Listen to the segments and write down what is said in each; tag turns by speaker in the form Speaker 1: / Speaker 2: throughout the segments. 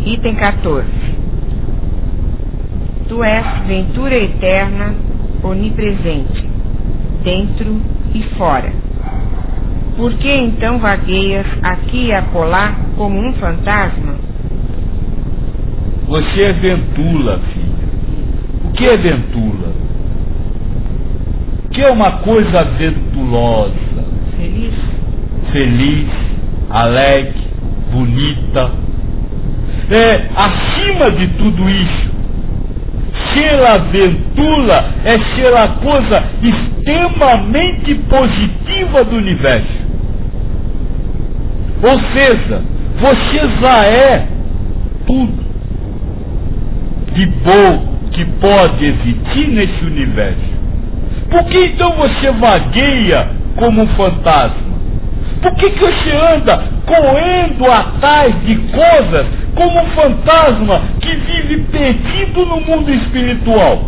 Speaker 1: Item 14. Tu és ventura eterna, onipresente, dentro e fora. Por que então vagueias aqui e acolá como um fantasma?
Speaker 2: Você é ventula, filha. O que é ventula? O que é uma coisa ventulosa?
Speaker 1: Feliz?
Speaker 2: Feliz, alegre, bonita. É acima de tudo isso. Ser a ventula é ser a coisa extremamente positiva do universo. Ou seja, você já é tudo de bom que pode existir nesse universo. Por que então você vagueia como um fantasma? Por que você anda correndo atrás de coisas como um fantasma que vive perdido no mundo espiritual?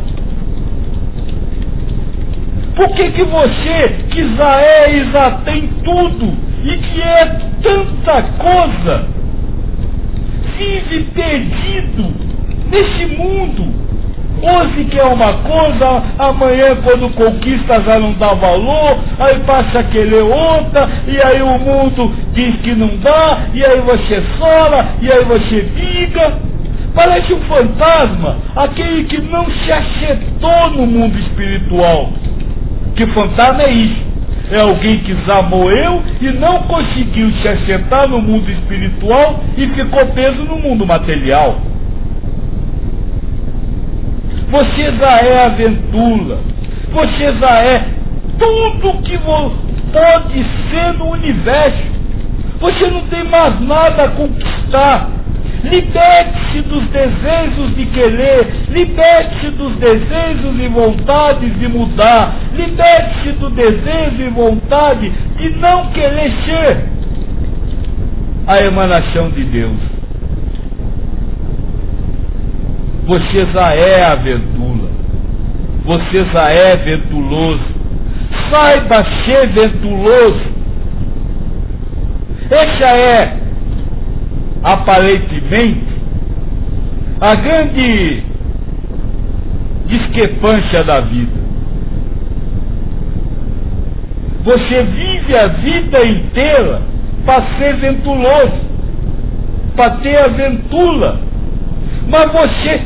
Speaker 2: Por que você, que já é e já tem tudo, e que é tanta coisa, vive perdido nesse mundo? Hoje quer uma coisa, amanhã quando conquista já não dá valor, aí passa a querer outra, e aí o mundo diz que não dá, e aí você chora, e aí você briga. Parece um fantasma, aquele que não se acertou no mundo espiritual. Que fantasma é isso? É alguém que já morreu e não conseguiu se acertar no mundo espiritual e ficou preso no mundo material. Você já é a ventula. Você já é tudo que pode ser no universo. Você não tem mais nada a conquistar. Liberte-se dos desejos de querer. Liberte-se dos desejos e vontades de mudar. Liberte-se do desejo e vontade de não querer ser a emanação de Deus. Você já é a ventula. Você já é ventuloso. Saiba ser ventuloso. Essa é, aparentemente, a grande discrepância da vida. Você vive a vida inteira para ser ventuloso, para ter a ventula. Mas você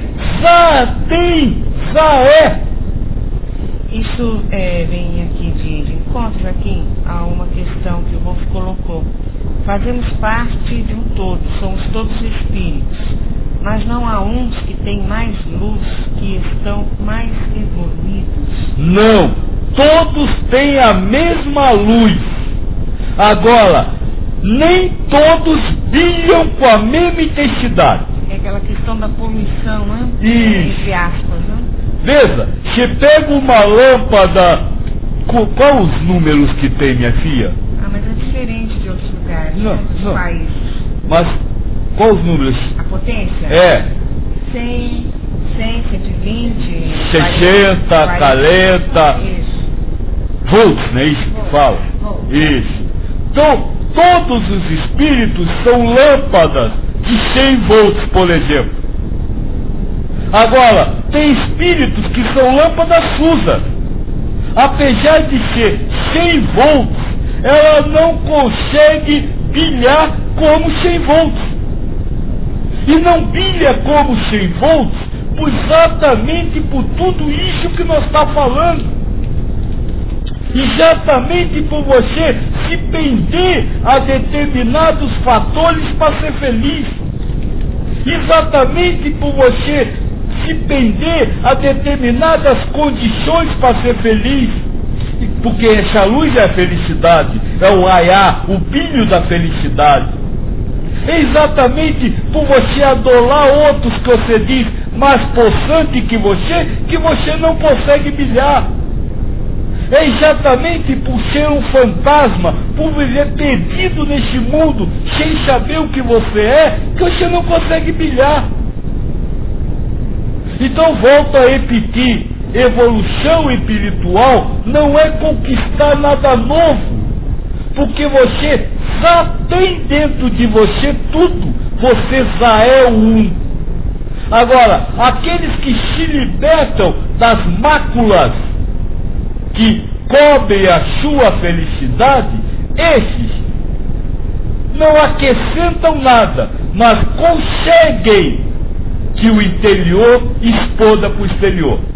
Speaker 2: já é.
Speaker 1: Isso vem aqui de encontro aqui a uma questão que o Wolff colocou. Fazemos parte de um todo, somos todos espíritos, mas não há uns que têm mais luz, que estão mais evoluídos.
Speaker 2: Não, todos têm a mesma luz. Agora, nem todos brilham com a mesma intensidade.
Speaker 1: É aquela questão da poluição, né?
Speaker 2: Isso.
Speaker 1: Entre aspas, né?
Speaker 2: Veja, você pega uma lâmpada. Qual os números que tem, minha filha?
Speaker 1: Ah, mas é diferente de outros lugares,
Speaker 2: Não,
Speaker 1: né? Dos
Speaker 2: não.
Speaker 1: países.
Speaker 2: Mas qual os números?
Speaker 1: A potência?
Speaker 2: É.
Speaker 1: 100, 120...
Speaker 2: 60, 40...
Speaker 1: Isso.
Speaker 2: volts, não é isso que fala?
Speaker 1: Volts.
Speaker 2: Isso. Então, todos os espíritos são lâmpadas de 100 volts, por exemplo. Agora, tem espíritos que são lâmpadas fusas. Apesar de ser 100 volts, ela não consegue brilhar como 100 volts. E não brilha como 100 volts exatamente por tudo isso que nós estamos falando. Exatamente por você se pender a determinados fatores para ser feliz. Exatamente por você se pender a determinadas condições para ser feliz. Porque essa luz é a felicidade, é o raiar, o brilho da felicidade. É exatamente por você adorar outros que você diz mais possante que você não consegue brilhar. É exatamente por ser um fantasma, por viver perdido neste mundo, sem saber o que você é, que você não consegue brilhar. Então volto a repetir, evolução espiritual não é conquistar nada novo, porque você já tem dentro de você tudo, você já é o um. Agora, aqueles que se libertam das máculas que cobrem a sua felicidade, esses não acrescentam nada, mas conseguem que o interior exploda para o exterior.